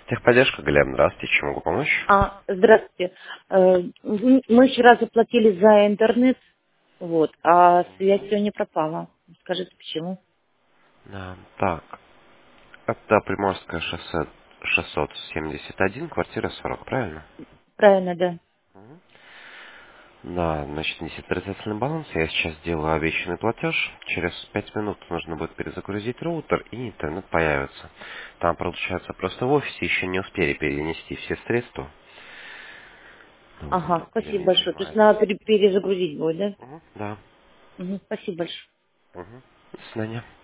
Техподдержка, Галина, здравствуйте, чем могу помочь? Здравствуйте. Мы вчера заплатили за интернет, вот, а связь сегодня пропала. Скажите, почему? Так, это Приморское шоссе 671, квартира 40, правильно? Правильно, да. Да, значит, несет отрицательный баланс. Я сейчас сделаю обещанный платеж. Через 5 минут нужно будет перезагрузить роутер, и интернет появится. Там, получается, просто в офисе еще не успели перенести все средства. Вот, Ага, только спасибо ими большое. То есть занимаются. надо перезагрузить будет, да? Да. Спасибо большое. До свидания.